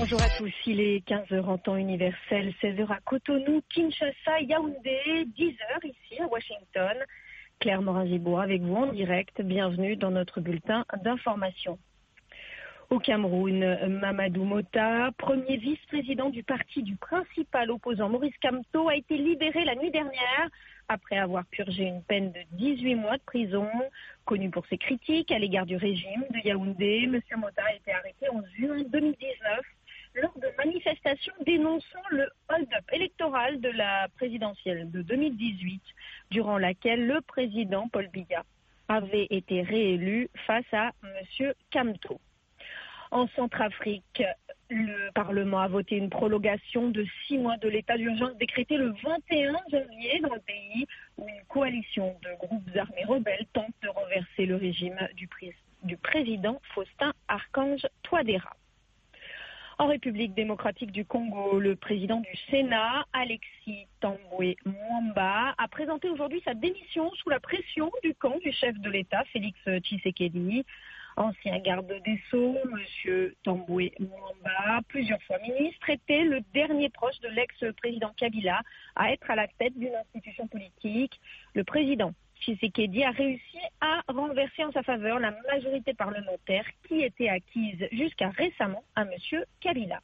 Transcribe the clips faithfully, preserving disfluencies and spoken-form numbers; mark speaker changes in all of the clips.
Speaker 1: Bonjour à tous, il est quinze heures en temps universel, seize heures à Cotonou, Kinshasa, Yaoundé, dix heures ici à Washington. Claire Morin-Gibourg avec vous en direct, bienvenue dans notre bulletin d'information. Au Cameroun, Mamadou Mota, premier vice-président du parti du principal opposant Maurice Kamto, a été libéré la nuit dernière après avoir purgé une peine de dix-huit mois de prison. Connu pour ses critiques à l'égard du régime de Yaoundé, M. Mota a été arrêté en juin deux mille dix-neuf lors de manifestations dénonçant le hold-up électoral de la présidentielle de deux mille dix-huit, durant laquelle le président Paul Biya avait été réélu face à M. Kamto. En Centrafrique, le Parlement a voté une prolongation de six mois de l'état d'urgence décrété le vingt et un janvier dans le pays, où une coalition de groupes armés rebelles tente de renverser le régime du, pré- du président Faustin Archange Touadéra. En République démocratique du Congo, le président du Sénat, Alexis Tambwe Mwamba, a présenté aujourd'hui sa démission sous la pression du camp du chef de l'État, Félix Tshisekedi. Ancien garde des Sceaux, M. Tambwe Mwamba, plusieurs fois ministre, était le dernier proche de l'ex-président Kabila à être à la tête d'une institution politique. Le président Tshisekedi a réussi à renverser en sa faveur la majorité parlementaire qui était acquise jusqu'à récemment à M. Kabila.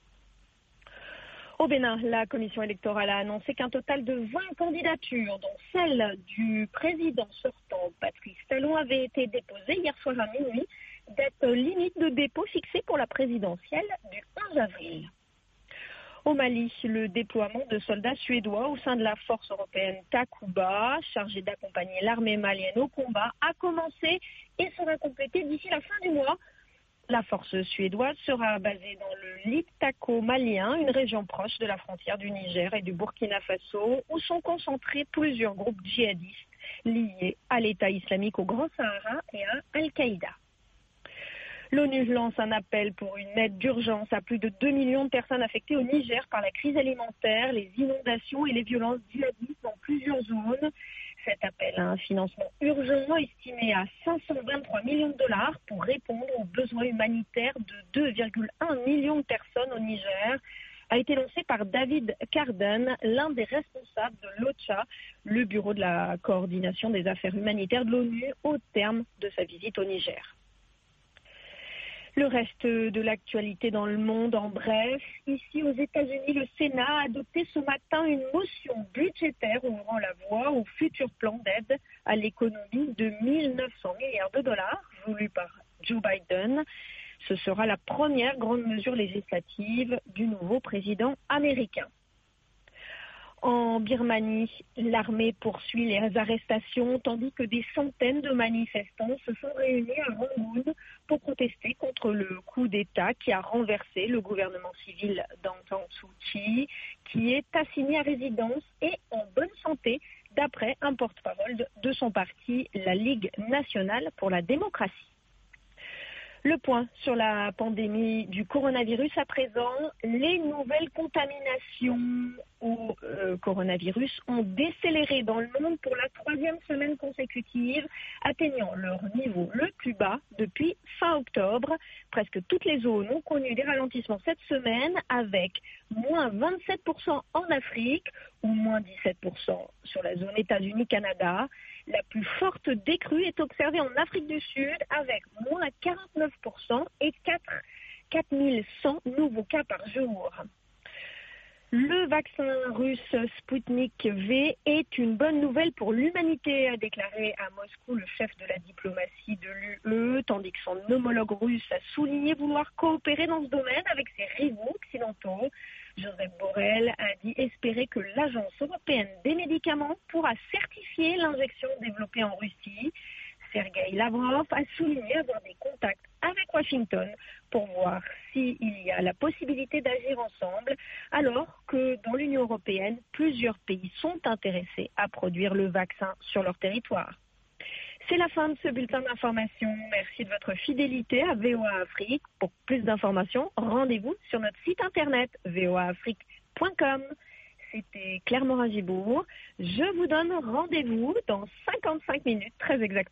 Speaker 1: Au Bénin, la commission électorale a annoncé qu'un total de vingt candidatures, dont celle du président sortant Patrice Talon, avait été déposée hier soir à minuit, date limite de dépôt fixée pour la présidentielle du onze avril. Au Mali, le déploiement de soldats suédois au sein de la force européenne Takuba, chargée d'accompagner l'armée malienne au combat, a commencé et sera complété d'ici la fin du mois. La force suédoise sera basée dans le Liptako malien, une région proche de la frontière du Niger et du Burkina Faso, où sont concentrés plusieurs groupes djihadistes liés à l'État islamique au Grand Sahara et à Al-Qaïda. L'ONU lance un appel pour une aide d'urgence à plus de deux millions de personnes affectées au Niger par la crise alimentaire, les inondations et les violences djihadistes dans plusieurs zones. Cet appel a un financement urgent estimé à cinq cent vingt-trois millions de dollars pour répondre aux besoins humanitaires de deux virgule un millions de personnes au Niger a été lancé par David Carden, l'un des responsables de l'OCHA, le bureau de la coordination des affaires humanitaires de l'ONU, au terme de sa visite au Niger. Le reste de l'actualité dans le monde, en bref. Ici, aux États-Unis, le Sénat a adopté ce matin une motion budgétaire ouvrant la voie au futur plan d'aide à l'économie de mille neuf cents milliards de dollars, voulu par Joe Biden. Ce sera la première grande mesure législative du nouveau président américain. En Birmanie, l'armée poursuit les arrestations tandis que des centaines de manifestants se sont réunis à Rangoon pour protester contre le coup d'État qui a renversé le gouvernement civil d'Aung San Suu Kyi, qui est assigné à résidence et en bonne santé, d'après un porte-parole de son parti, la Ligue nationale pour la démocratie. Le point sur la pandémie du coronavirus à présent. Les nouvelles contaminations au euh, coronavirus ont décéléré dans le monde pour la troisième semaine consécutive, atteignant leur niveau le plus bas depuis fin octobre. Presque toutes les zones ont connu des ralentissements cette semaine, avec moins vingt-sept pour cent en Afrique ou moins dix-sept pour cent sur la zone États-Unis-Canada. La plus forte décrue est observée en Afrique du Sud avec moins quarante-neuf pour cent et quatre mille cent nouveaux cas par jour. Le vaccin russe Sputnik V est une bonne nouvelle pour l'humanité, a déclaré à Moscou le chef de la diplomatie de l'U E, tandis que son homologue russe a souligné vouloir coopérer dans ce domaine avec ses rivaux occidentaux. Joseph Borrell a dit espérer que l'Agence européenne des médicaments pourra certifier l'injection développée en Russie. Sergueï Lavrov a souligné avoir des contacts avec Washington pour voir s'il y a la possibilité d'agir ensemble, alors que dans l'Union européenne, plusieurs pays sont intéressés à produire le vaccin sur leur territoire. C'est la fin de ce bulletin d'information. Merci de votre fidélité à V O A Afrique. Pour plus d'informations, rendez-vous sur notre site internet v o a afrique point com. C'était Claire Morin-Gibourg. Je vous donne rendez-vous dans cinquante-cinq minutes, très exactement.